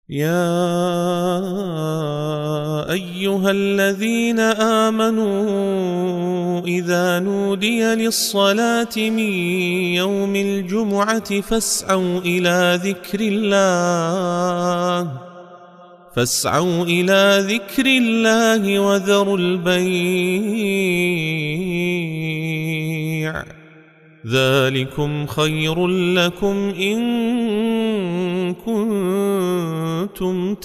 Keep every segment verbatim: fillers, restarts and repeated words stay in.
يا أيها الذين آمنوا إذا نودي للصلاة من يوم الجمعة فاسعوا إلى ذكر الله فاسعوا إلى ذكر الله وذروا البيع ذلكم خير لكم إن كنتم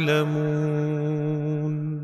تعلمون.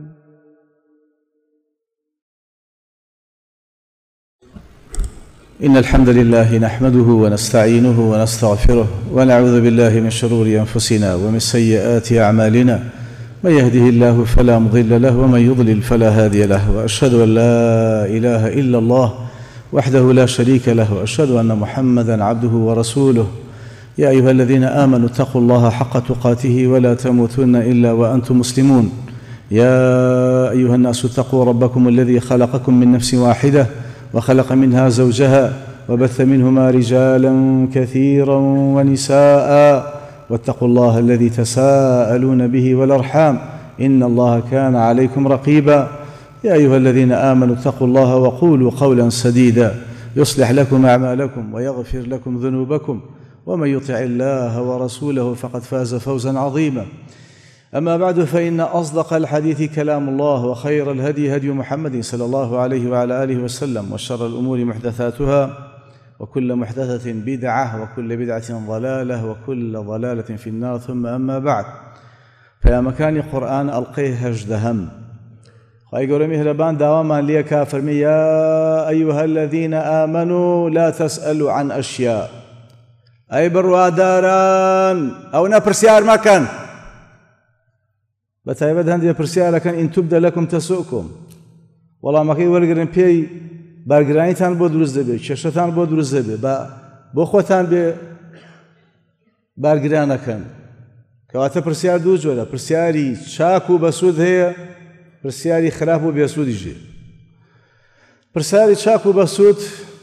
إن الحمد لله نحمده ونستعينه ونستغفره ونعوذ بالله من شرور أنفسنا ومن سيئات أعمالنا، من يهده الله فلا مضل له ومن يضلل فلا هادي له، وأشهد أن لا إله إلا الله وحده لا شريك له، وأشهد أن محمدًا عبده ورسوله. يا أيها الذين آمنوا اتقوا الله حق تقاته ولا تموتن إلا وأنتم مسلمون. يا أيها الناس اتقوا ربكم الذي خلقكم من نفس واحدة وخلق منها زوجها وبث منهما رجالا كثيرا ونساء، واتقوا الله الذي تساءلون به والأرحام إن الله كان عليكم رقيبا. يا أيها الذين آمنوا اتقوا الله وقولوا قولا سديدا يصلح لكم أعمالكم ويغفر لكم ذنوبكم، ومن يطع الله ورسوله فقد فاز فوزا عظيما. أما بعد، فإن أصدق الحديث كلام الله، وخير الهدي هدي محمد صلى الله عليه وعلى آله وسلم، وشر الأمور محدثاتها، وكل محدثة بدعة، وكل بدعة ضلالة، وكل ضلالة في النار. ثم أما بعد، فيا مكان قرآن ألقيه هجدهم خواهی گەورە میهرەبان داوامان لێکا فەرمی يا أيها الذين آمنوا لا تسألوا عن أشياء. أي بڕواداران ئەو نەپرسیار مەکەن، بەتایبەت هەندێک پرسیارەکەن ئین تبدە لەکم تەسؤکم، وەڵامەکەی وەرگرن پێی بارگرانیتان بۆ دروست دەبێت، کێشەتان بۆ دروست دەبێت، بۆ خۆتان بێ بارگرانەکەن. کەواتە پرسیار دوو جۆرە، پرسیاری چاک و بەسوود هەیە، پرسیاری خراپ و بێسوودیش هەیە. پرسیاری چاک و بەسوود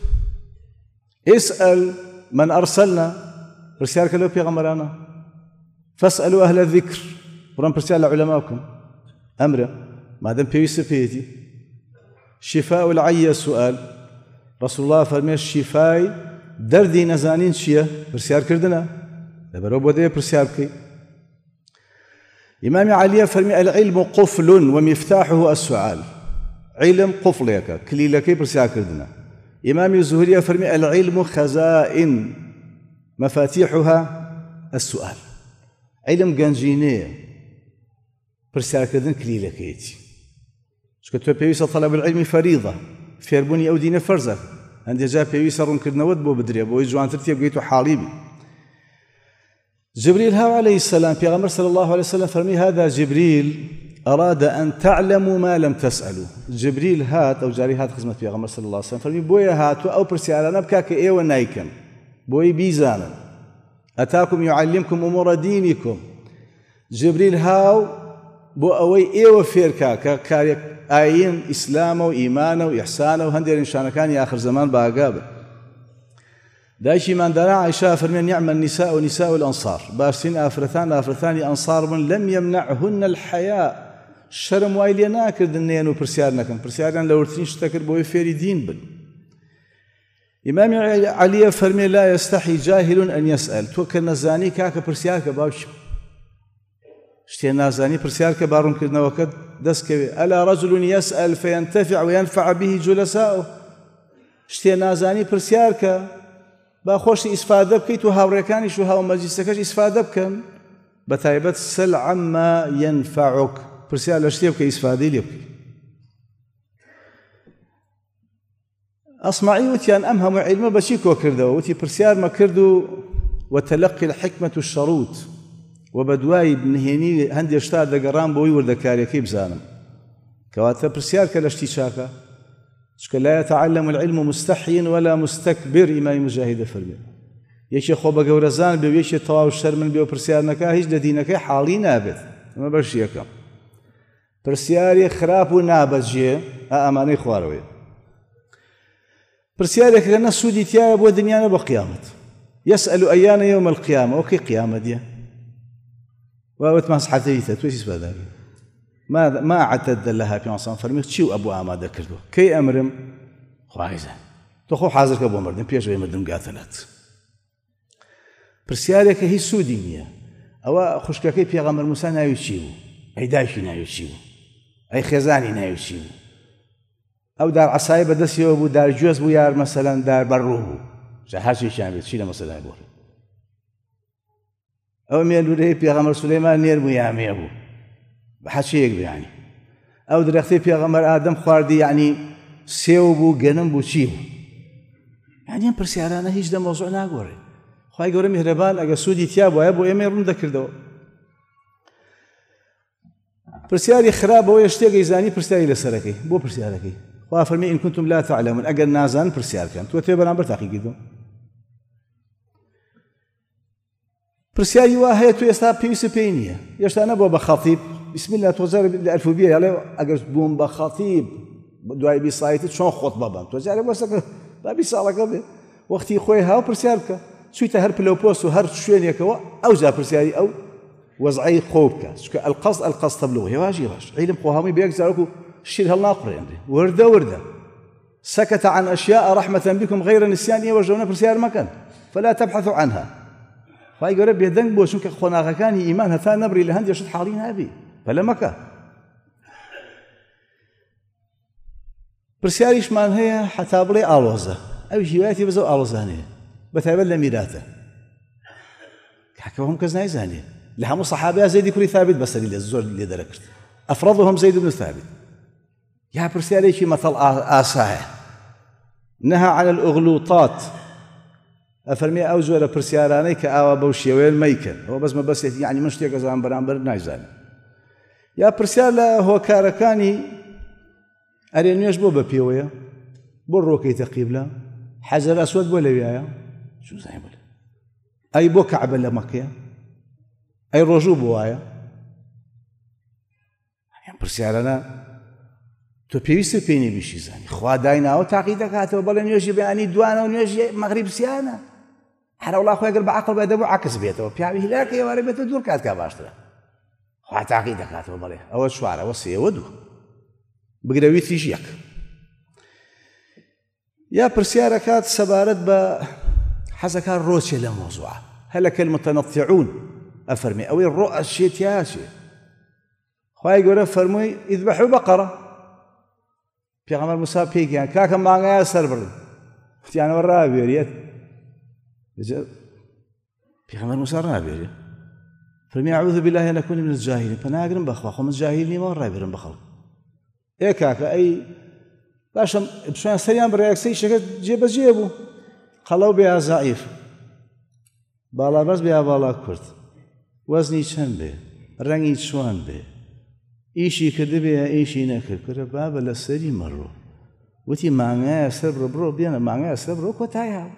ئیسئەل من ئەرسەلنا، پرسیارکە لەو پێغەمبەرانە، فەسئەلوا ئەهلە الذیکر، بڕۆن پرسیار لە عولەما بکەن، ئەمرە مادەم پێویستە پێیەتی. شیفاء العەیە سوئال، ڕەسوڵ الله فەرمێ شیفای دەردی نەزانین چییە؟ پرسیارکردنە، لەبەرەوە بۆ دەیە پرسیار بکەیت. إمام علي فرمي العلم قفل ومفتاحه السؤال. علم قفلك كليلكي برسيار كردنا. إمام الزهري فرمي العلم خزائن مفاتيحها السؤال. علم جنجينية برسيار كردن كليلكيتي. شكتو بيويس طلب العلم فريضة فيربوني أو دين فرزة. عندي جاء بيويس رون كردنا ودبو بدري أبو يجوان ترتيب قيتو حاليبي. جبريل هاو عليه السلام پیغمبر صلى الله عليه وسلم فرمي هذا جبريل أراد أن تعلموا ما لم تسألوا. جبريل هات أو جاري هات خدمة پیغمبر صلى الله عليه وسلم فرمي بويا هاتو أو برسيارانا بكاك إيوة نايكن بوي بيزانا أتاكم يعلمكم أمور دينكم. جبريل هاو بو أوي إيوة فيركا كاريك آيين إسلام وإيمان وإحسان وهندير إنشان كان آخر زمان باقابل. دايشي من دارا عائشة فرمي نعم النساء ونساء الأنصار، باشتين آفرتان آفرتان أنصار من لم يمنعهن الحياء. شرم وايلي ناكر دنيانو برسيارناكم برسيارنا لو ارتين شتكر بوي فيري دين بل. إمام علي فرمي لا يستحي جاهل أن يسأل. توكر نزاني كاك برسيارك باوش شتين نازاني برسيارك بارون كرنا وكد دسكوي ألا رجل يسأل فينتفع وينفع به جلساؤه. شتين نازاني برسيارك با خۆشی ئیسفادە بکەیت و هاوڕێکانیش و هاو مەجلیسەکەش ئیسفادە بکەن. بەتایبەت سل عما ينفعك، پرسیار لە شتێ بکە ئیسفادەی لێ بکەیت. ئەسماعی وتیان ئەم هەموو عیلمە بەچی کۆ کردەوە؟ وتی پرسیارمە کرد و وتەلەقی الحکمة الشەڕوت، و بە دوای نهێنی هەندێک شتا دەگەڕام بۆی وردەکاریەکەی بزانم. کەواتە پرسیار کە لە شتی چاکە، چکە لا يتعلم العلم مستحي ولا مستكبر. إمام مجاهد فرمي یەکێ خۆ بە گەورەزان بێ و یەکێ تەواو شەرمن بێ و پرسیار نەکا، هیچ لە دینەکەی حاڵی نابێت. ئەمە بەش یەکەم. پرسیاری خراپ و نابەجێ ئەمانەی خوارەوەیە. پرسیارێک کە نە سوودی تایە بۆ دنیا نە بۆ قیامەت. يسأل أيان يوم القيامة. وكي قيامة دي وأوت ما صحتيته تويس بداك ما ما اعتد لها في مصان فرمي تشيو أبو آمادة كردو كي أمرم خوايزة تخو حاضر كأبو مردم بيش غير مردم قاتلات برسيالك هي سودية أو خشكاكي بيغمر موسى نايو تشيو أي دايشي نايو تشيو أي خزاني نايو تشيو أو دار عصاية بدسيو أبو دار جوز بو يار مثلا دار بروه جهاشي شامل شيله مثلا يقول أو ميلو ري بيغمر سليمان نير ميامي أبو بحشيك يعني أو درختي بيغمر آدم خواردي يعني سيو بو جنم بو شيو يعني أم برسيارانا هيج ده موضوع ناقوري خواهي قوري مهربان أجا سودي تيابو أبو إيمي رون ذكر دو برسياري خراب هو يشتاق يزاني برسياري لسركي بو برسياركي خواهي فرمي إن كنتم لا تعلمون أجا نازان برسيار كان تو تيبران برتاقي قدو برسياري واهي تو يستا بيوسي بينية يشتا نبو بخطيب بسم الله توزار الألفوبية يعني أجا بوم بخطيب دواي بيصايتي شلون خطبة بام توزار وسك بابي صالك به وقتي خوي هاو برسيارك شويته هرب لو بوست وهر شوينيك أو جا برسياري أو وضعي خوبك القصد القصد تبلغه واجي واش علم قوامي بيجزاركو الشيء هالناقر يعني وردة وردة سكت عن أشياء رحمة بكم غير نسيان يوجهون برسيار مكان فلا تبحثوا عنها فاي ربي يدنك بو شنك خناغا كان إيمان هتا نبري لهند يشد حالين هذه فلا مكان برسياريش مان هي حتى بلي آلوزة أو هوايتي بزو آلوزانية بتابل لميراته حكوهم كزناي زانية لهم صحابة زيد كل ثابت بس اللي الزور اللي دركت أفرضهم زيد بن ثابت يا برسياريش مثل آسايا نهى عن الأغلوطات أفرمي أوزور برسياراني كأوا بوشيويل ميكن هو بس ما بس يعني مش تيجي زمان برامبر نايزاني يا برسيال هو كاركاني أرين يجبو ببيويا بروكي تقيبلا حجر أسود ولا ويايا شو زي ولا أي بو كعب ولا مكيا أي رجوب بوايا يعني برسيالنا تو بيوسي بيني بشي زاني خوا داينا أو تعقيدك هاتو بلن يجي بأني دوانا ونيجي مغرب سيانا حنا والله خويا قلب عقل بيدبو عكس بيته بيعمل هلاك يا وري بيته دور كات كاباشترا خوا تعقيدك هاتو بلن أو شوارع وصي ودو بقدوي تيجيك يا برسياركات سبارت ب حزكا الروسي للموضوع هلك المتنطعون أفرمي أو الرؤى الشيتياشي خويا يقول فرمي يذبحوا بقرة في عمر موسى بيك يعني كاكا معنا سربر يعني ورا بيريت في عمر موسى رابيري فرمي أعوذ بالله أن أكون من الجاهلين فناقرن بخوا خو من الجاهلين ما ورا بيرن بخل إيه كاكا أي باشا بشان سريان برياكسي شكل جيب جيبو خلو بها ضعيف بالا بس بها بالا كرت وزني چند به رنگي چوان به ايشي كده به ايشي نكر كره باب لسري مرو وتي مانگا سبر برو بينا مانگا سبر كو تايا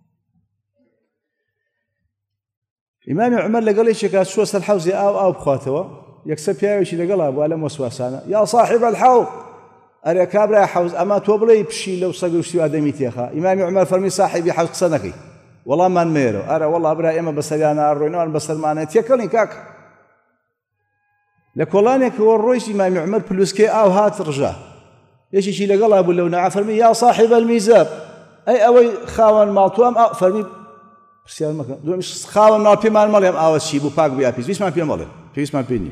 امام عمر لقال شي شو الحوزي او او بخواتوا يكسب يا شي لقال ابو علم وسواسانا يا صاحب الحوض أري كابرا حوز أما توبلي بشي لو صقوا شو آدمي تيخا إمام عمر فرمي صاحبي حوز قصنكي والله ما نميرو أرى والله أبرا إما بس أنا الروينان بس المعنى تيكلني كاك لكولانك هو الرويش إمام عمر بلوسكي أو هات رجاه إيش يشيل قال أبو اللون فرمي يا صاحب الميزاب أي أوي خاون مالتوام أو فرمي برسيال مكان دو مش خاون مال بيمان مالهم أو شيء بو باك بيا بيس بيس ما بيمان مالهم بيس ما بيني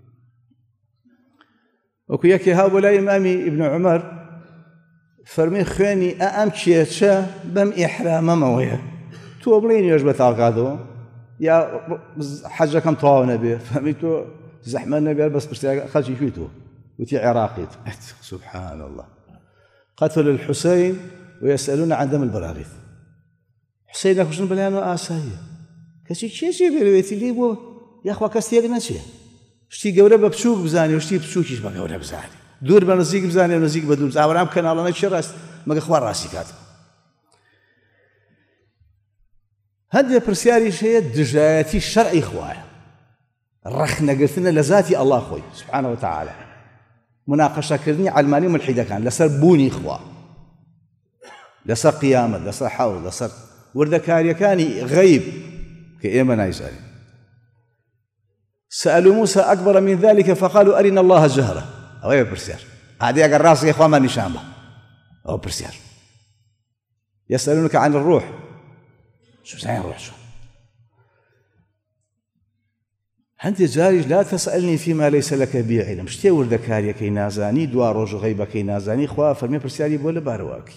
وكياك هؤلاء إمامي ابن عمر فرمي خواني أم تشيتشا بم إحرام مويا توبلين يجبت عقادو يا حاجة كم طاونا به فهميتو زحمة النبي بس برسي خلشي شويتو وتي عراقي سبحان الله قتل الحسين ويسألون عن دم البراغيث حسين لك وشن بلانو آسايا كشي شي شي بيرويتي لي بو يا أخوة كستيقنا شي شتي قورة ببشوك بزاني وشتي بشوكيش بقورة بزاني دور بنزيق بزاني ونزيق بدور زاورام كان الله نشر راس ما اخوار راسي كاتب هذا برسياري شيء دجاتي الشرعي اخوايا رخنا قلتنا لذاتي الله اخوي سبحانه وتعالى مناقشه كرني علماني ملحده كان لسر بوني اخوا لسر قيامه لسر حوض لسر ورده كاريا كاني غيب كايما نايزاني سألوا موسى أكبر من ذلك فقالوا أرنا الله جهرة أو أي برسيار هذه أقر راسك يا إخوان ما نشامه أو برسيار يسألونك عن الروح شو زين الروح شو هەندێک جاریش لا تسألني فيما ليس لك به علم شتێ وردەکاریەکەی نازانی دوا ڕۆژ و غەیبەکەی نازانی خوا فەرمێ پرسیاری بۆ لە بارەواکەی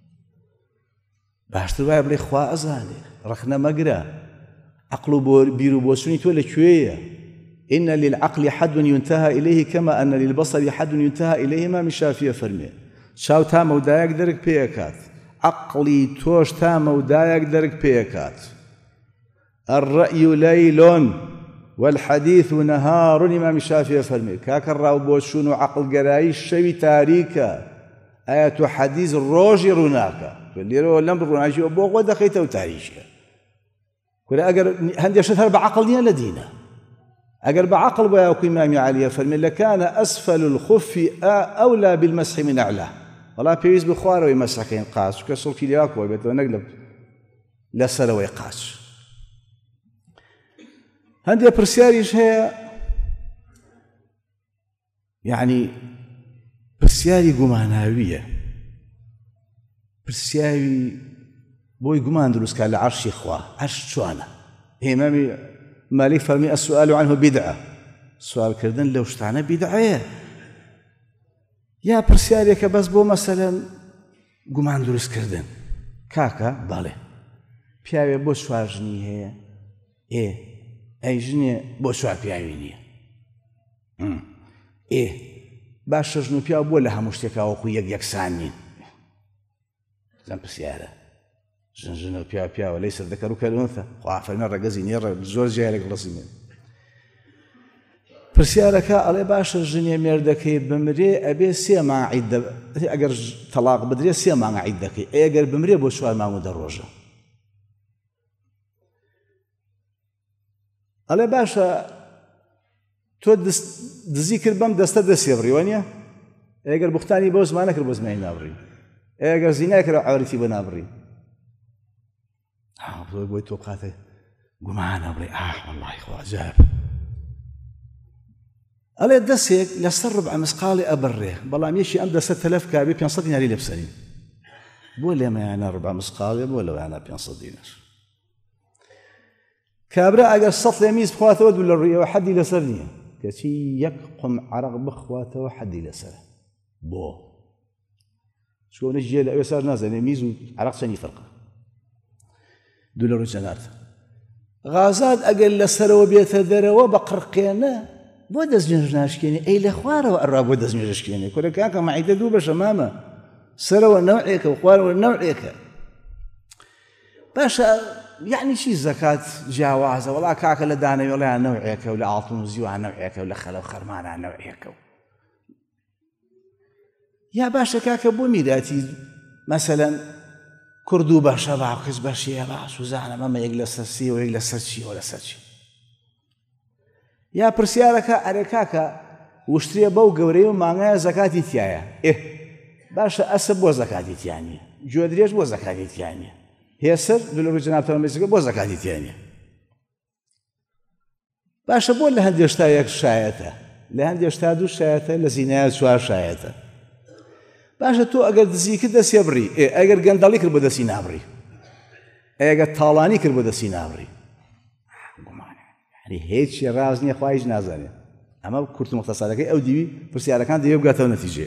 باشتر وایە بڵێ خوا ئەزانێ ڕەخنە مەگرە عقل و بیر و بۆچوونی تۆ لەکوێیە إن للعقل حد ينتهى إليه كما أن للبصر حد ينتهى إليه ما مشافية فرمي شاو تا مودایەک دەرک پێکات عقلی تۆش تا مودایەک دەرک پێکات الرأي ليل والحديث نهار الإمام الشافعي فرمي كاك الراو بوشون وعقل قراي شوي تاريكا آيات حديث الروج روناكا اللي رو لم روناجي وبوغ ودخيته وتاريشا ولا أقر هندي شثر بعقل دينا لدينا أقر بعقل وياك إمام علي فرمي لكان أسفل الخف أولى بالمسح من أعلاه والله بيوز بخوار ويمسح كين قاس وكسر كيلياك ويبتو نقلب لسر ويقاس هەندێ پرسیاریش هەیە یعنی پرسیاری گوماناویە پرسیاوی بۆی گومان دروستکات لە عەرشی خوا عەرش چۆنە ئیمامی مالیک فەرمی السؤال عنه بدعة سوالکردن لەو شتانە بیدعەیە یا پرسیارێکە بەس بۆ مەسەلەن گومان دروستکردن کاکە بەڵێ پیاوێ بۆ شوارژنی هەیە ئێ ئەی ژنێ بۆ سوار پیاوی نییە ئێ باشە ژن و پیاو بۆ لە هەموو شتێکاوەکو یەک یەکسان نین زەم پرسیارە ژن ژن و پیا پیاوە لەیس الذەکەر کەلئونثە خوا فەرمێ ڕەگەزی نییە زۆر جارێک ڕسیمێن پرسیارەکە ئەڵێ باشە ژنێ مێردەکەی بمرێ ئەبێ سێ مانگ عیددە ئەگەر تەلاق بدرێ سێ مانگ عیددەکەی ئەگەر بمرێ بۆ چوار مانگ و دە ڕۆژە ئەڵێ باشە تۆ دزی کرد بەم دەستە دەستێ بڕیوە نییە ئەگەر بوختانی بۆ زمانە کرد بۆ زمانی نابڕی ئەگەر زینای کرد عەوریتی بە نابڕی بۆی تۆ بقاتە گومانە بڵێ ئاح وەڵڵاهی خوا عەجایب ئەڵێ دەستێک لەسەر ڕبع مسقاڵی ئەبڕێ بەڵام یەشی ئەم دەستە تەلەف کا بێ پێنج سەد دیناری لێ بسەرین بۆ لێمەیانە ڕبع مسقاڵێ بۆ لەوەیانە پێنج سەد دینار کابرا ئەگەر سەد لێ میز بخواتەوە دوو لە ڕوویەوە حەدی لەسەر نییە کەچی یەک قم عەرەق بخواتەوە حەدی لەسەرە بۆ چۆنە ژێ لە ئەوێ سەر نازانێ میز و عەرەق چەندی فەرقە دوو لە ڕووی چەنارتە غازات ئەگەر لەسەرەوە بێتە دەرەوە بە قڕقێنە بۆ دەستنوێژ ناشکێنێ ئەی لە خوارەوە ئەڕا بۆ دەستنوێژشکێنێ کورە کاکە مەعیدە دوو بەشە مامە سەرەوە نەوعێکە و خوارەوە نەوعێکە باشە يعني شي زكاة جواز ولا كاكا لدانا ولا نوعيك ولا عاطون زيوها نوعيك ولا خلو خرمانا نوعيك يا باشا كاكا بو ميداتي مثلا كردو باشا باقز باشي باش وزعنا ماما يجلس السي ويجلس الشي ولا ساتشي يا برسيارك أريكاكا واشتري بو قوري ومعناها زكاة تيايا إيه باشا أسب بو زكاة تياني جودريش بو زكاة تياني هي سر دلوري جناب تلميذك بو زكاة تياني باشا بو لهندي اشتا يك شايته لهندي اشتا دو شايته لزينات شوار شايته باشا تو اگر دزي كده سيبري إيه اگر قندالي كربو دسي نابري اگر طالاني كربو دسي نابري يعني هيك رازني خوايج نازاني اما كرت مختصرك او ديوي برسيارة كان ديوي بقاتو نتيجة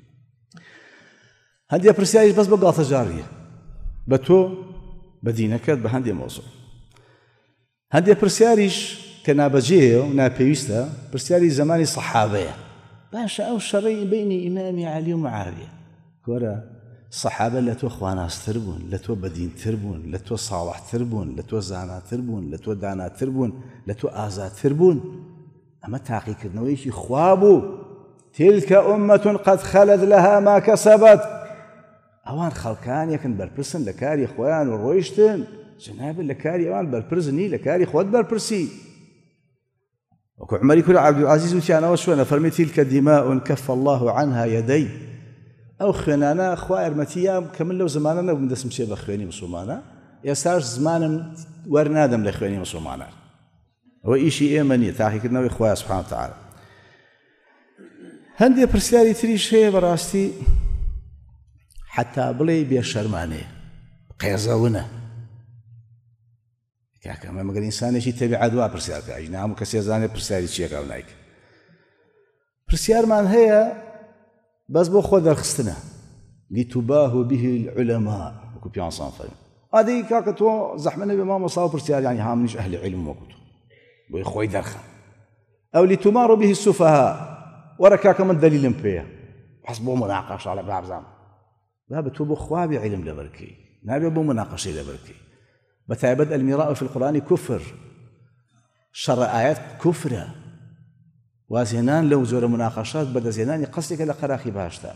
هندي برسياريش بس بقاطة جارية بتو بدينكت بهندي موضوع هندي برسياريش كنابجيه ونابيوستا برسياري زماني صحابية باشا او شري بين امامي علي ومعاوية كورا الصحابة لتو اخواناس تربون لتو بدين تربون لتو صالح تربون لتو زانا تربون لتو دانا تربون لتو آزاد تربون اما تاقي كرنويشي خوابو تلك أمة قد خلت لها ما كسبت اوان خلقان يكن بربرسن لكاري خوان ورويشتن جناب لكاري اوان بربرزني لكاري خوات بربرسي وكو عمري كل عبد العزيز وتيانا وشوانا فرمي تلك دماء كف الله عنها يدي او خنانا خوائر متيام كمل لو زماننا بندس مشي بخواني مسلمانا يا ساج زمان ورنادم لخواني مسلمانا ئەوە ئیشی ئێمە نییە تاقیکردنەوەی خۆی سوبحانە وتعالە. هەندێک پرسیاری تریش هەیە بەڕاستی حتا بڵێ بێشەرمانەیە قێزەونە کاکەمە مەگەر ئینسانێکی تەبیعەت وا پرسیارکە ئەژنە هەموو کەسێ زانێت پرسیاری چیەکە و نایکە. پرسیارمان هەیە بەس بۆ خۆ دەرخستنە لیتوباه به العلماء وەکو پیانسان فەرمێ ئادەی کاکە تۆ زەحمە نەبێ مامۆستا و پرسیار یانی هەموویش ئەهلی عیلم وەکو تۆ بۆی خۆی دەرخە. ئەو لیتومار به السفهاء وەرە کاکە من دەلیلم پێیە حەز بۆ مناقەشە لە بابزام بابە تۆ بۆ خوا بێ عیلم لەبەرکەی نابێ بۆ مناقەشەی لەبەرکەی. بەتایبەت المراء في القرآن كفر شەڕە ئاەت کوفرە وازێنان لەو زۆرە مناقەشات بەدەستهێنانی قەسێکە لە قەراخی باشدا.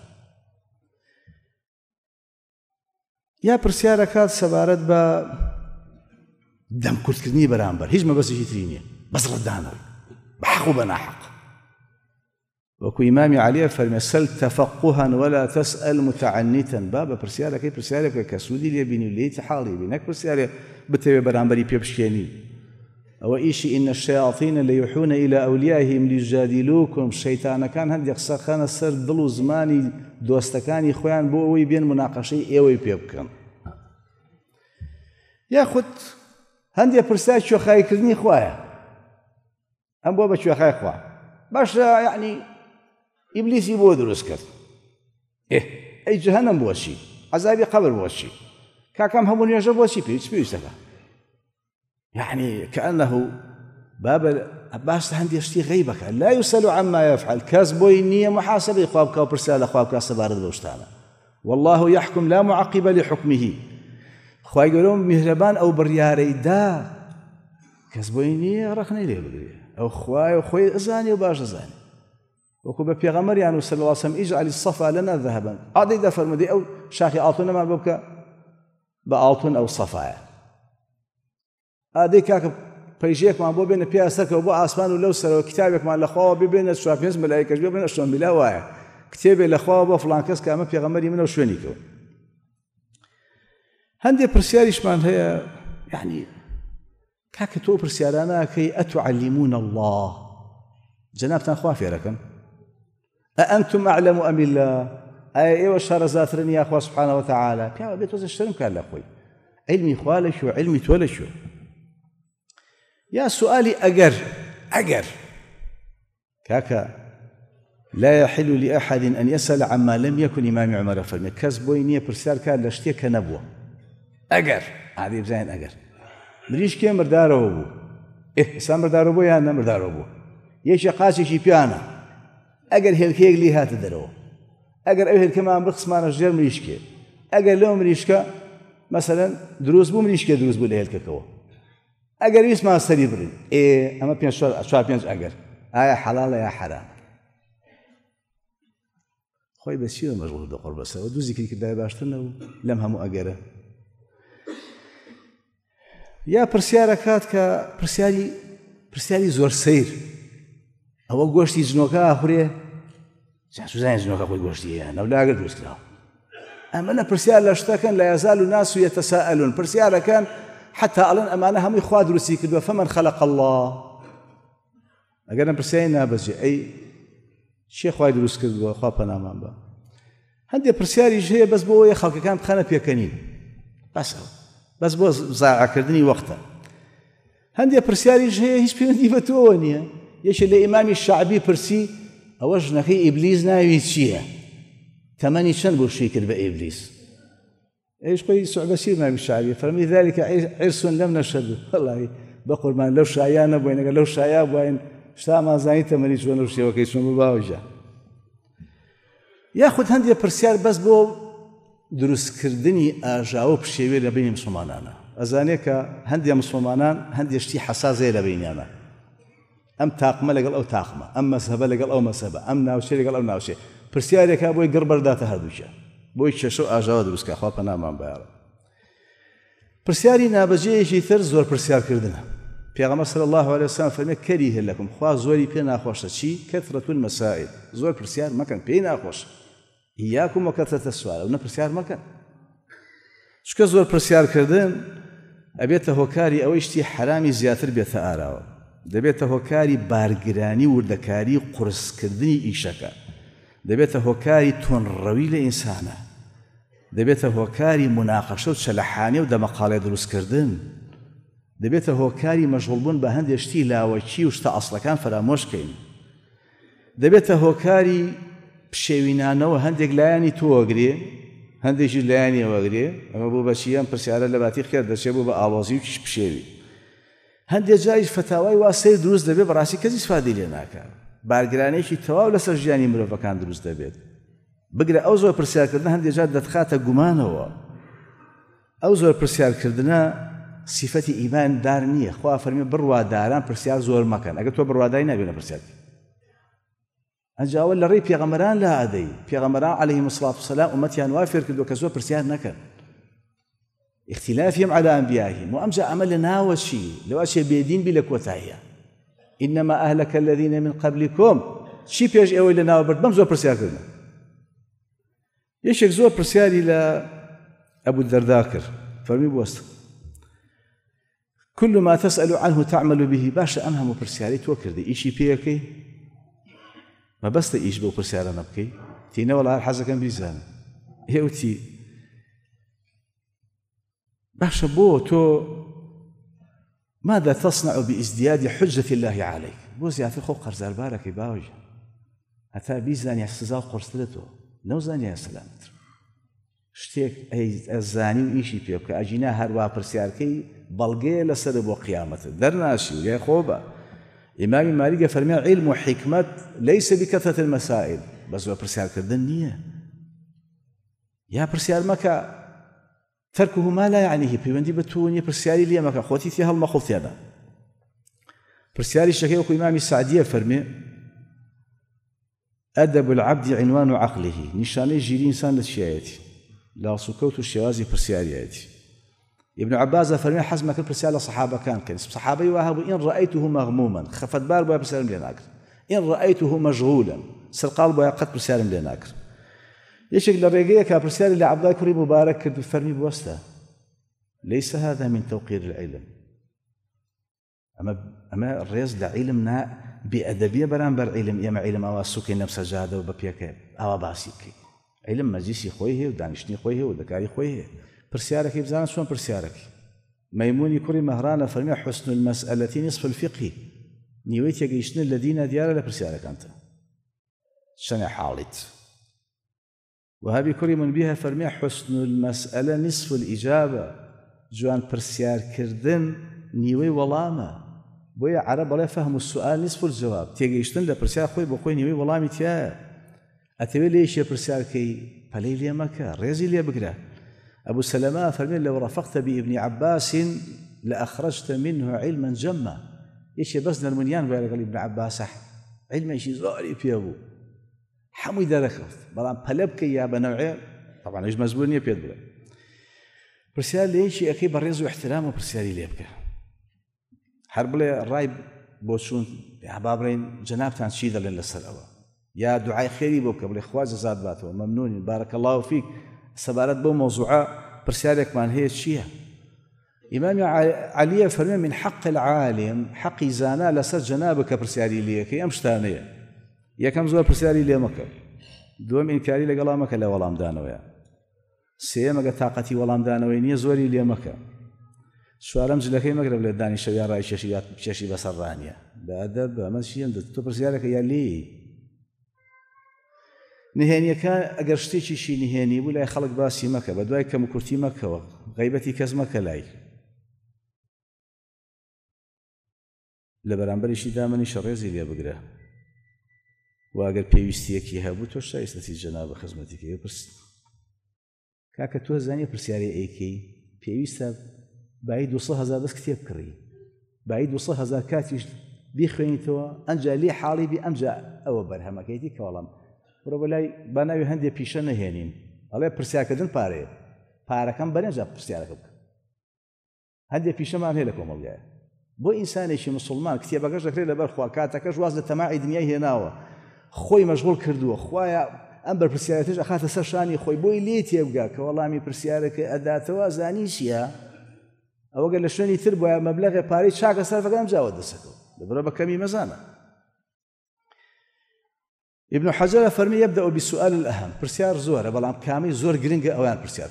یا پرسیارەکات سەبارەت بە دەمکوتکردنی بەرامبەر هیچ مەبەستێکی تری نییە بەس ڕەتدانەوەی بەحەق و بەناحەق. وەکو ئیمامی عەلیە فەرمێ سەل تەفەقوها ولا تەسئەل متعنتا بابە پرسیارەکەی پرسیارێک کە سوودی لێ بینی و لێی حاڵی بی نەک پرسیارێ بتەوێ بەرامبەری پێ بشکێنی. ئەوە ئیشی ئین الشیاطین لیوحون إلى ئەولیائهم لیجادلوکم شەیتانەکان هەندێک قسە خەنە سەر دڵ و زمانی دۆستەکانی خۆیان بۆ ئەوەی بێن مناقەشەی ئێوەی پێ بکەن. یاخود هەندێک پرسیار کوێخایکردنی خوایە ئەم بۆ بە کوێخای خوا باشە یعنی ئیبلیسی بۆ دروست کرد ئێ ئەی جەهەنەم بۆ چی عەزابی قەبر بۆ چی کاکەم هەموو نوێژە بۆ چی پێویست پێویستەکە يعني كأنه باب باش هەندێک شتی غەیبەکە لا يسأل عما يفعل کەس بۆی نییە محاسبەی خوا بکە و پرسیار لە خوا بکە سەبارەت بەو شتانە. والله يحكم لا معقب لحكمه خوای گەورە میهرەبان ئەو بڕیارەی دا کەس بۆی نییە ڕەخنەی لێ بگرێ ئەو خوای و خۆی ئەزانێ و باش ئەزانێ. وەکو بە پێغەمبەریان و صلی الله علیه وسلم اجعل الصفا لنا ذهبا ئادەی دەفەرمودی ئەو شاخی ئاڵتونەمان بۆ بکە بە ئاڵتون ئەو سەفایە ئادەی کاکە پەیژەیەکمان بۆ بێنە پێیا سەرکەوە بۆ ئاسمان و لەو سەرەوە کتابێکمان لەخواوە ببێنە چوار پێنج مەلایکەش بێنە شۆنبیلا وایە کتێبێ لەخواوە بۆ فڵان کەس کە ئەمە پێغەمبەری منە و شوێنیکەوە. هەندێک پرسیاریشمان هەیە یعنی کاکە تۆ پرسیارانەکەی ئەتعلمون الله جەنابتان خوا فێرەکەن ئەئەنتم ئەعلەم ئەم الله ئایا ئێوە شارەزاترن یا خوا سوبحانە وتعالە پیاوە بێت تۆزە شترم کار لە خۆی علمی خوا لەکوێ علمی تۆ لەکوێ. یا سؤالی ئەگەر ئەگەر کاکە لا يحل لأحد أن يسأل عما لم يكن إمام عمر فەرمێ کەس بۆی نییە پرسیار کار لە شتێک کە نەبووە ئەگەر عادی بزانین ئەگەر مریشکێ مردارەوە بوو ئێستا مردارەوە بوو یان نەمردارەوە بوو یەکێ قاچێکی پیانە ئەگەر هێلکەیەک لی هاتە دەرەوە ئەگەر ئەو هێلکەمان بخسمانە ژێر مریشکێ ئەگەر لەو مریشکە مەسەلەن دروست بوو مریشکێ دروست بوو لە هێلکەکەوە ئەگەر ویستمان سەری بڕین ئێ ئەمە پێنج چوار پێنج ئەگەر ئایا حەڵالە یا حەرام خۆی بە چیوە مەشغوڵ دەقڕ بەسەرەوە دوو زیکری کردای باشتر نەبوو لەم هەموو ئەگەرە. یا پرسیارە کات کە پرسیاری پرسیاری زۆر سەیر ئەوە گۆشتی جنۆکە ئاخورێ سوزانین جنۆکە خۆی گۆشتیە نەولاگەر دروست کراوە ئەمەنە پرسیار لە شتەکەن لا يزال الناس يتساءلون پرسیارەکان حتى ئەڵێن ئەمانە هەمووی خوا دروستی کردووە فمن خلق الله ئەگەر ئەم پرسیاری نابەجێ ئەی چێ خوای دروست کردووە خوا پەنامان بە. هەندێک پرسیاریش هەیە بەس بۆ ئەوەیە خەڵکەکان بخەنە پێکەنین بەس بەس بۆ زاعکردنی وەختە. هەندێک پرسیاریش هەیە هیچ پەیوەندی بە تۆوە نییە. یەکێ لە ئیمامی شەعبی پرسی ئەوە ژنەکەی ئیبلیس ناوی چییە تەمەنی چەند بۆ شووی کرد بە ئیبلیس ايش قوي سعبسير ما بالشعبيه فرمي ذلك عرس لم نشهد والله بقربان لو شايانا بوين لو شايا بوين شتا ما زايته مريض ولو شي وكيش مو باوجا ياخذ هندي برسيار بس بو دروس كردني اجاوب شيوي لبين مسلمانانا ازانيك هندي مسلمانان هندي شتي حساسه لبيننا ام تاقمه لقل او تاقمه ام مذهب لقل او مذهب ام ناوشي لقل او ناوشي برسيارك ابوي قربر داته هردوشه بۆی چێشە و ئاژاوە دروستکە خوا پەنامان بەیاڕە. پرسیاری نابەجێیەکی تر زۆر پرسیارکردنە. پێغەمبەر صلی الله علیه وسلم فەرمێ کەریه لەکم خوا زۆری پێ ناخۆشە چی کەثرەت المەسائل زۆر پرسیار مەکەن پێی ناخۆشە ئیاکم وەکەثرەت السؤال ئەو نە پرسیار مەکەن چونکە زۆر پرسیارکردن ئەبێتە هۆکاری ئەوەی شتی حرامی زیاتر بێتە ئاراوە دەبێتە هۆکاری بارگرانی وردەکاری و قورسکردنی ئیشەکە، دەبێتە هۆکاری تۆنڕەوی لە ئینسانە، دەبێتە هۆکاری مناقەشە و چەلەحانێ و دەمەقاڵێ دروستکردن، دەبێتە هۆکاری مەشغوڵبوون بە هەندێک شتی لاوەکی و شتە ئەسڵەکان فەرامۆشکەین، دەبێتە هۆکاری پشێوینانەوە هەندێک لایانی تۆوەگرێ هەندێکی لایانی ئەوەگرێ ئەمە بوو بە چیان پرسیارە لە باتی خێر دەچێت بوو بە ئاڵۆزی و کیش پشێوی. هەندێک جایش فتاوای وا سیر دروست دەبێت بەڕاستی کەسی سفادی لێ ناکات، بارگرانێکی تەواو لەسەر ژیانی مرۆڤەکان دروست دەبێت. بگرە ئەو زۆر پرسیارکردن هەندێک جار دەتخاتە گومانەوە. ئەو زۆر پرسیارکردنە سیفەتی ئیماندار نییە. خوا فەرمی بڕواداران پرسیار زۆر مەکەن، ئەگەر تۆ بڕواداری نابێنە پرسیارکە. ئەنجاوە لە ڕێی پێغەمبەران لا ئەدەی، پێغەمبەران عەلەیهیمو سڵاتو وسەلام ئومەتیان وا فێر کردووە کە زۆر پرسیار نەکەن. اختلافهم على أنبيائهم وأمجا عمل ناوشي لو أشي بيدين بلا كوتايا إنما أهلك الذين من قبلكم شي بيج أوي لنا وبرد بم زور برسيار كرنا يشك زور برسيار إلى أبو الدرداء كر فرمي بوست كل ما تسأل عنه تعمل به باشا أمهم برسياري توكر دي إيشي بيكي ما بس إيش بو برسيار نبكي تينا ولا حزة كان بيزان هيوتي باشا بو تو ماذا تصنع بازدياد حجة الله عليك؟ بو زيادة خو قرز البارك باوجه هتا بيزان يحسزا قرصلتو نو زاني يا سلامت شتيك اي الزاني وإيشي بيوك اجينا هروا برسياركي بلغي لسر بو قيامته درناشي يا خوبا امام مالك فرمي علم وحكمة ليس بكثرة المسائل بس بو برسيار كردنية يا برسيار مكا تركه ما لا يعنيه بيوندي بتوني برسياري لي مكا خوتي فيها المخوتي انا برسياري شكيوك امام السعدية فرمي أدب العبد عنوان عقله نشاني جيري إنسان للشيايتي لا سكوت الشوازي برسيارياتي ابن عباس فرمي حزمك البرسيال صحابة كان كان صحابي وهب إن رأيته مغموما خفت بال بها برسيال لناكر إن رأيته مشغولا سرقال بها قد برسيال لناكر يشك للرقية كبرسيال اللي عبد الله كريم مبارك فرمي بوسته ليس هذا من توقير العلم أما أما الرياض لعلمنا بأدبية برامبر علم يما علم أو سكين نفس جادة وببيك أو باسيكي علم مجلسي خويه ودانشني خويه وذكاري خويه برسيارك يبزان شلون برسيارك ميموني كوري مهرانا فرمي حسن المسألة نصف الفقه نيويت يجيشن الذين ديار لبرسيارك أنت شنو حالت وهابي كوري من بها فرمي حسن المسألة نصف الإجابة جوان برسيار كردن نيوي ولاما بويا عرب ولا فهم السؤال نصف الجواب تيجيشتن لبرسيار خوي بخوي نيوي ولامي تيا أتبي ليش يا برسيار كي بلي لي مكا ريزي لي بقرا أبو سلمة فرمي لو رفقت بابن عباس لأخرجت منه علما جما إيش بس المنيان بقى قال ابن عباس علم إيش زاري في أبو حمي دركت بلان بلبك يا بنوعي طبعا إيش مزبونية بيدبل برسيار ليش يا أخي بريز واحترام وبرسيار لي بقى حرب لي الراي بوشون يا بابرين جنابتان شيدا للسلوى يا دعاء خيري بوك بلي خواجه زاد باتو ممنون بارك الله فيك سبارت بو موضوعا برسالك من هي الشيء امام علي فرمي من حق العالم حق زانا لسر جنابك برسالي ليك يا مشتانيه يا كم زور برسالي لي مكه دوم انكاري لقلا مكه لا والله مدانويا سيما طاقتي والله مدانوي ني زوري لي مكه شوارم جلكي مغرب لداني شويه راي شاشيات شاشي بسرانيه بادب ماشي عند تو برسالك يا لي نهێنیەکە ئەگەر شتێکیشی نهێنی بوو لای خەڵک باسی مەکە بە دوای کەم و کورتی مەکەوە غەیبەتی کەس مەکە لای لە بەرامبەریشی دامەنیشە ڕێزی لێ بگرە و ئەگەر پێویستیەکی هەبوو تۆ شایستەتی جەنابە خزمەتیکە پرس کاکە تۆ زانیە پرسیارەی ئەیکەی پێویستە بای دووسە هەزار دەست کتێب کڕی بای دووسە هەزار کاتیش بیخوێنیتەوە ئەنجا لێ حاڵی بی ئەمجا ئەوە بەرهەمەکەیتی کە وەڵام برو بەلای با ناوی هەندێک پیشە نەهێنین ئەڵێ پرسیارکردن پارەیە پارەکەم بەرەنجا پرسیارەکە بکە هەندێک پیشەمان هەیە لە کۆمەڵگایە بۆ ئینسانێکی مسڵمان کتێبەکەش دەکرێت لەبەر خوا کاتەکەش واز لە تەماعی دنیای هێناوە خۆی مەشغوڵ کردووە خوایە ئەم بەر پرسیارەتەش ئەخاتە سەر شانی خۆی بۆی لێ تێبگا کە وەڵامی پرسیارەکە ئەداتەوە زانی چییە ئەوەگەر لە شوێنی تر بۆیە مەبلەغی پارەی چاکە سەرفەکەم جاوە دەسەکەوە لبرا بكمي مزانة. ابن حجر فرمي يبدأ بالسؤال الأهم برسيار زور بلام كامي زور جرينج أوان برسيار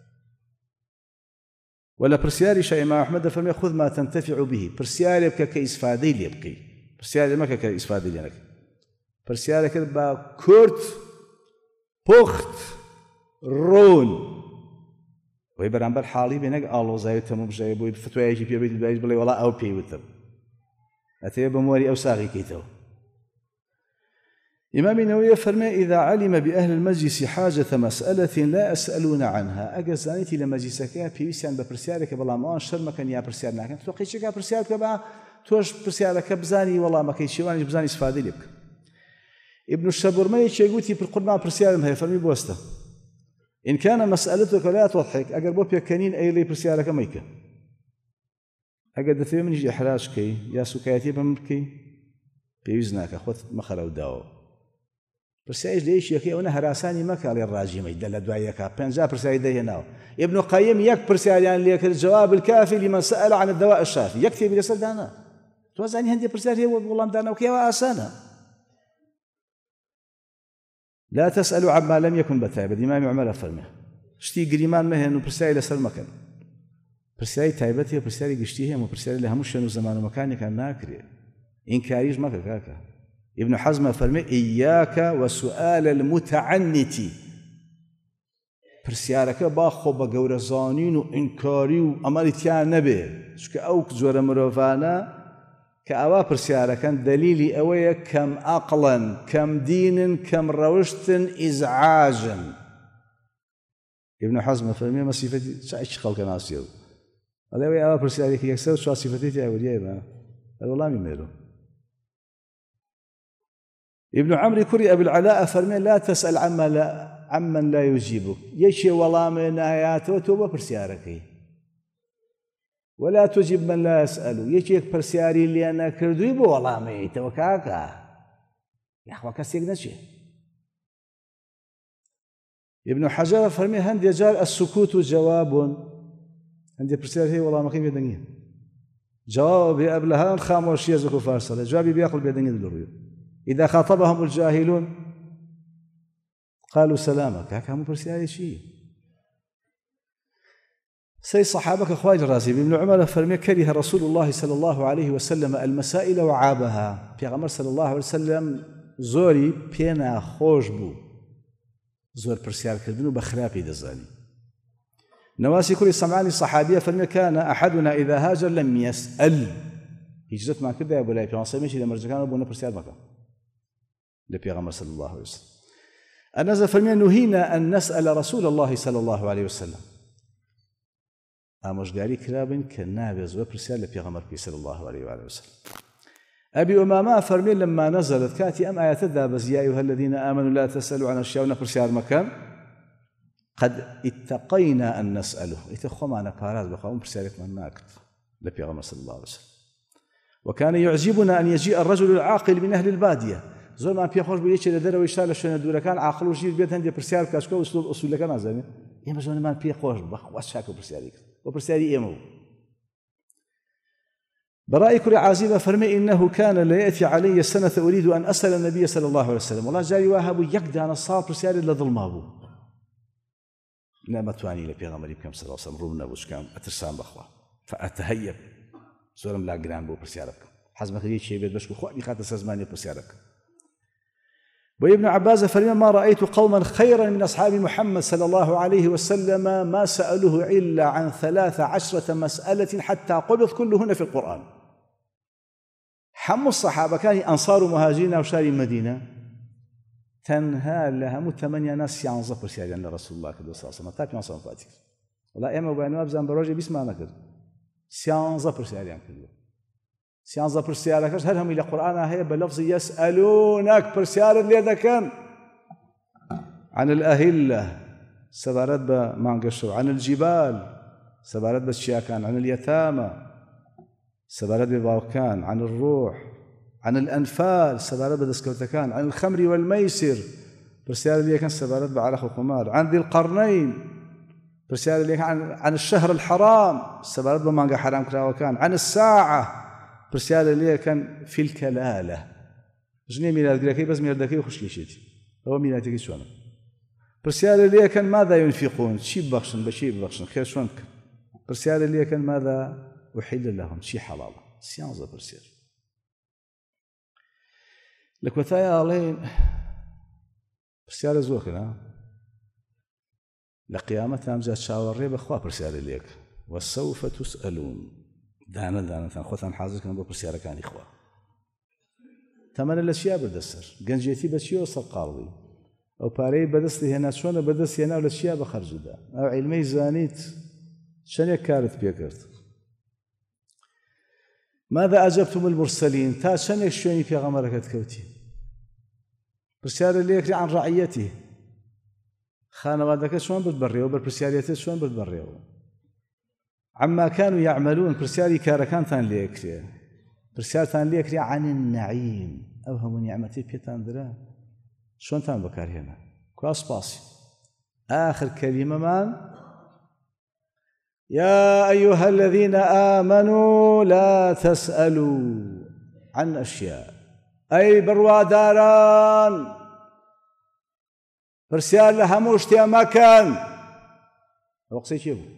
ولا برسياري شيء ما أحمد فرمي خذ ما تنتفع به برسيار يبكى كإسفادي لي يبكي برسيار ما كإسفادي لك برسيار كذا كورت بوخت رون ويبران بالحالي بينك الله زي تمام زي بوي فتوى يجي في بيت البيت بلا ولا أو بي وتر أتى بموري أو ساقي كيتو. إمام النووي فرمى إذا علم بأهل المجلس حاجة مسألة لا أسألون عنها أجزانيتي لمجلسك في وسيان ببرسيارك بلا ما شر مكان يا برسيار لكن توقيت شيء برسيارك بقى توش برسيارك بزاني والله ما كيشي واني بزاني استفادة لك. ابن الشبرمي يقولي بالقرآن برسيار ما هي فرمي بوسته إن كان مسألتك لا تضحك أقرب بيكنين أي لي برسيارك ميكا أقدر ثيو من يجي إحراج كي يا سكايتي بمركي بيوزناك أخوت مخلو داو برسياج ليش يكي وانا هراساني ما كان الراجي ما يدل دعايك بنجا برسياج ده هنا ابن قيم يك برسياج يعني ليك الجواب الكافي لمن سأل عن الدواء الشافي يكفي بيسال دانا توزعني هندي برسياج والله دانا وكيوا اسانا لا تسألوا عما لم يكن بتايب الإمام عمر فرمه شتي قريمان ما هي إنه برسياج لسر مكان برسياج تايبتي برسياج قشتيه مو برسياج لها مش إنه زمان ومكان كان ناكري إنكاريج ما كاكا. ابن حزم فرمي إياك وسؤال المتعنت برسيارك باخو بقورزانين وإنكاري وأمالتيان نبي شك أوك زور مروفانا كأوا برسيارك دليلي أويا كم أقلا كم دين كم روشت إزعاجا. ابن حزم فرمي ما صفتي شايش خلق ناسيو هذا ويا أوا برسيارك يكسر شو صفتي تعوديه ما والله ميميرو. ابن عمرو كري أبي العلاء فرمي لا تسأل عما لا عمن لا يجيبك يشي والله من آياته توبة برسيارك ولا تجيب من لا يسأله يشيك برسياري اللي أنا كردو يبو والله ميت وكاكا يا أخوة كسيك نشي. ابن حجر فرمي هندي جال السكوت جواب هندي برسياري والله ما كيف يدنيه جوابي قبلها خاموشية زكو فارسلة جوابي بياقل بيدنيه دلوريو إذا خاطبهم الجاهلون قالوا سلامك هكا مو برسياري شيء. سي صحابك أخواني الرازي ابن عمر فرمي كره رسول الله صلى الله عليه وسلم المسائل وعابها في غمر صلى الله عليه وسلم زوري بينا خوش بو زور برسيار كردنو بخرابي دزاني. نواسي كل سمعاني صحابية فرمي كان أحدنا إذا هاجر لم يسأل هجرت ما كده يا أبو لاي في عصير ماشي لما رجعنا أبونا برسيار مكان لبيغمر صلى الله عليه وسلم. النزل فرمي نهينا أن نسأل رسول الله صلى الله عليه وسلم أمش داري كرابن كالنابي زوى برسيار لبيغمر صلى الله عليه وآله وسلم. أبي أمامة فرمي لما نزلت كاتي أم آيات الذابز يا أيها الذين آمنوا لا تسألوا عن أشياء ونبرسيار مكان قد اتقينا أن نسأله يتخو معنا كارات بخوام برسيارك من ناكت لبيغمر صلى الله عليه وسلم. وكان يعجبنا أن يجيء الرجل العاقل من أهل البادية زور ما بيخرج بيجي لدرا ويشتغل شنو دورة كان عاقل وجيل بيت عندي برسيار كاسكو أسلوب أصول كان عزاني يا مزون ما بيخرج بخواس شاكو برسيارك وبرسياري إمو. برائي كل عازبة فرمي إنه كان لا يأتي علي السنة أريد أن أسأل النبي صلى الله عليه وسلم والله جاري واهب يقدى أنا الصاب برسياري إلا ظلم أبو لا ما تواني لبيغمر يبكم صلى الله عليه وسلم رومنا وشكام أترسام بأخوة فأتهيب زورم لا جرام بو برسيارك حزمك ليش شيء بيت بشكو خواني خاطر سزماني برسيارك. وابن عباس فرمى ما رأيت قوما خيرا من أصحاب محمد صلى الله عليه وسلم ما سألوه إلا عن ثلاث عشرة مسألة حتى قبض كلهن في القرآن. حمو الصحابة كان أنصار مهاجرين وشاري المدينة تنهى لها متمنية ناس عن ظفر سيادة أن رسول الله صلى الله عليه وسلم تابع نصر فاتك ولا إما بأنه أبزان بروجي باسمه نكر سيان ظفر سيادة كله سيان ظفر سيادة كش هل هم إلى القرآن هي بلفظ يسألونك برسيار اللي هذا كان عن الأهلة سبارات بمانقشوا عن الجبال سبارات بالشياكان عن اليتامى سبارات بباوكان عن الروح عن الأنفال سبارات بدسكوتكان عن الخمر والميسر برسيار اللي كان سبارات بعرق وقمار عن ذي القرنين برسيار اللي كان عن, عن الشهر الحرام سبارات بمانقا حرام كراوكان عن الساعة پرسیارە لێەکەن فی الکەلالە ژنێ میراثگرەکەی بەس مێردەکەی و خوشکیشێتی ئەوە میراثەکەی چۆنە پرسیارە لێەکەن ماذا ينفقون چی ببەخشن بە چی ببەخشن خێر چۆن بکەن پرسیارە لێەکەن ماذا أحل لهم چی حەڵاڵە سیانزە پرسیار لە کۆتایە ئاڵێن پرسیارە زۆرکەنا لە قیامەت ئەمجا چاوەڕێ بەخوا پرسیارە لێک وەسەوفە توسئەلون دانە دانەتان خۆتان حازرکەن بۆ پرسیارەکانی خوا تەمەنە لە چیا بەدەستەر گەنجێتی بە چیەوە سەرقاڵی ئەو پارەی بەدەستی هێنا چۆنە بەدەست هێنا و لە چیا بە خەرجدا ئەو عیلمەی زانیت چەندێک کارت پێکرد ماذا أجبتم المرسلين تا چەندێک شوێنی پێغەمبەرەکەت کەوتی پرسیارە لێکری عن ڕەعیەتی خانەوادەکە چۆن برد بەڕێوە بەرپرسیارەتت چۆن برد بەڕێوە عما كانوا يعملون پرسیاری کارەکانتان لێکرێ پرسیارتان لێکرێ عن النعیم ئەو هەموو نیعمەتی پێتان درا چۆنتان بەکارهێنا کوا سپاسی آخر کەلیمەمان يا أيها الذين آمنوا لا تسألوا عن أشياء أي برواداران پرسیار لە هەموو شتێ مەکەن ئەوە قسەی کێ بوو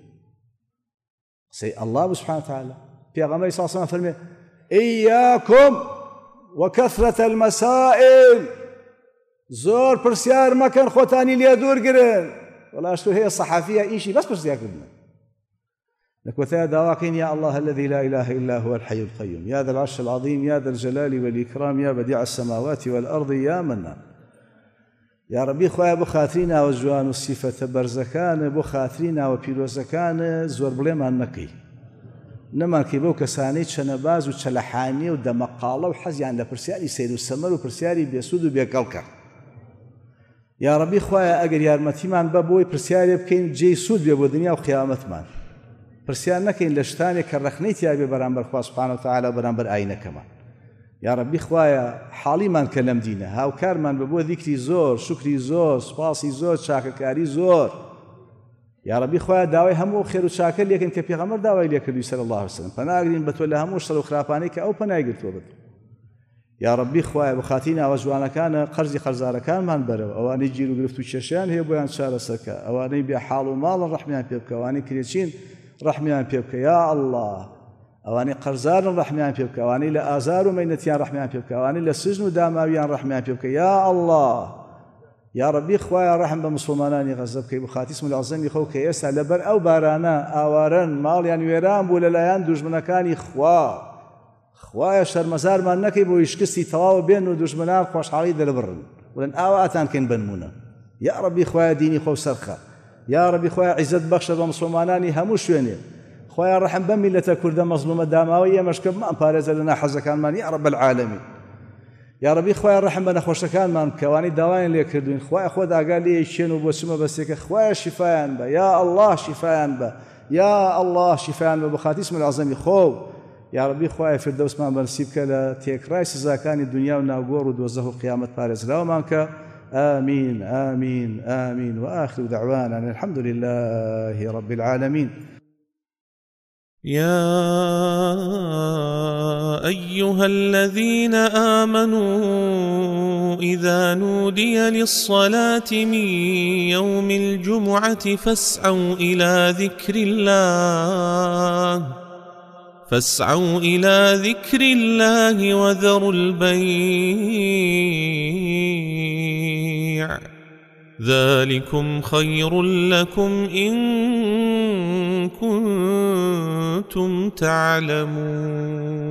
قسەی الله سبحانه وتعالى پێغەمبەری صلی الله عليه وسلم فەرمێ إياكم وكثرة المسائل زۆر پرسیار مەکەن خۆتانی لێ دوورگرن وەڵا شتو هەیە سەحافیە ئیشی بەس پرسیارکردنە لكوثاء دواقين يا الله الذي لا إله إلا هو الحي القيوم يا ذا العرش العظيم يا ذا الجلال والإكرام يا بديع السماوات والأرض يا منان يا ربي خويا بو خاطرينا وجوان الصفة برزكان بو خاطرينا وبيروزكان زور بليمان نقي نمان كيبو كساني شنباز وشلحاني ودمقالة وحزيان لبرسياري سيد السمر وبرسياري بيسود وبيقلقة يا ربي خويا أجر يا رمتيمان بابوي برسياري بكين جي سود بيبو دنيا وقيامتمان پرسیار نەکەین لە شتانێک کە ڕەخنەی تیابێ بەرامبەر خوا سبحانه وتعالى بەرامبەر ئاینەکەمان یا ربی خوایە حاڵیمان کە لەم دینە هاوکارمان بە بۆ ذیکری زۆر شکری زۆر سوپاسی زۆر چاکەکاری زۆر یا ربی خوایە داوای هەموو خێر و چاکە لێکن کە پێغەمبەر داوای لێکردووی صلی الله عليه وسلم پەناگرین بە تۆ لە هەموو شەڕ و خراپانەی کە ئەو پەنای گرتووە بێت یا ربی خوایە بە خاتی ناوە جوانەکانە قەرزی خەرزارەکانمان بەرەوە ئەوانەی گیر و گرفت و کێشیان هەیە بۆیان چارەسەرکە ئەوانەی بێ حاڵ و ماڵن ڕەحمیان پێ بکە ئەوانەی کرێچین رحمیان پێ بکە یا الله ئەوانەی قەرزارن ڕەحمیان پێ بکە ئەوانەی لە ئازار و مەینەتیان ڕەحمیان پێ بکە ئەوانەی لە سژن و داماویان ڕەحمیان پێ بکە یا الله یا ربی خوایە ڕەحم بە مسلمانانی غەزە بکەی بە خاتی اسم العەظەمی خۆ کە ئێستا لەبەر ئەو بارانە ئاوارن ماڵیان وێران بوو لەلایەن دوژمنەکانی خوا خوایە شەرمەزارمان نەکەی بۆ شکستی تەواو بێن و دوژمنان خۆشحاڵی دەربڕن ولەن ئاواتان کەین بنمونە یا ربی خوایە دینی خۆ سەرخە یا ربی خوایە عیزت بەخشە بە مسلمانانی هەموو شوێنێ خوایە ڕەحم بە میلەتە کوردە مەزلومە داماوی ئێمەشکە بمان پارێزە لەنا حەزەکانمان یا رب العالمین یا ربی خوایە ڕەحم بە نەخۆشەکانمان بکە ئەوانەی داوایان لێ کردوین خوایە خۆت ئاگا لێ شێن و بۆ چمە بەسێکە خوایە شیفایان بە یا الله شیفایان بە یا الله شیفایان بە بە خاتی اسم العەظەمی خۆ یا ربی خوایە فردەوسمان بەنسیب بکە لە تێکڕای سزاکانی دنیا و ناوگۆڕ و دۆزەخ و قیامەت پارێزراوەمان کە آمين آمين آمين وآخر دعوانا الحمد لله رب العالمين. يا أيها الذين آمنوا إذا نودي للصلاة من يوم الجمعة فاسعوا إلى ذكر الله فاسعوا إلى ذكر الله وذروا البيع ذلكم خير لكم إن كنتم تعلمون.